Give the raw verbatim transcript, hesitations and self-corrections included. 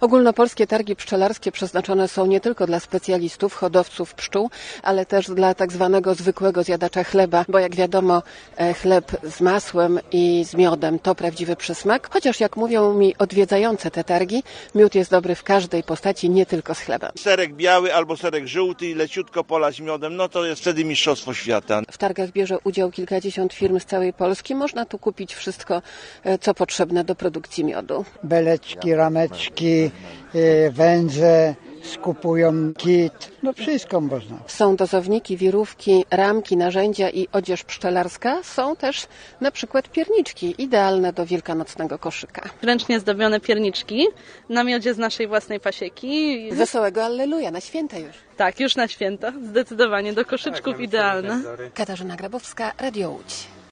Ogólnopolskie targi pszczelarskie przeznaczone są nie tylko dla specjalistów, hodowców pszczół, ale też dla tak zwanego zwykłego zjadacza chleba, bo jak wiadomo chleb z masłem i z miodem to prawdziwy przysmak, chociaż jak mówią mi odwiedzające te targi, miód jest dobry w każdej postaci, nie tylko z chlebem. Serek biały albo serek żółty i leciutko polać miodem, no to jest wtedy mistrzostwo świata. W targach bierze udział kilkadziesiąt firm z całej Polski. Można tu kupić wszystko, co potrzebne do produkcji miodu. Beleczki, rameczki, węże, skupują kit, no wszystko można. Są dozowniki, wirówki, ramki, narzędzia i odzież pszczelarska. Są też na przykład pierniczki, idealne do wielkanocnego koszyka. Ręcznie zdobione pierniczki na miodzie z naszej własnej pasieki. Wesołego Alleluja, na święta już. Tak, już na święta, zdecydowanie do koszyczków tak, idealne. Katarzyna Grabowska, Radio Łódź.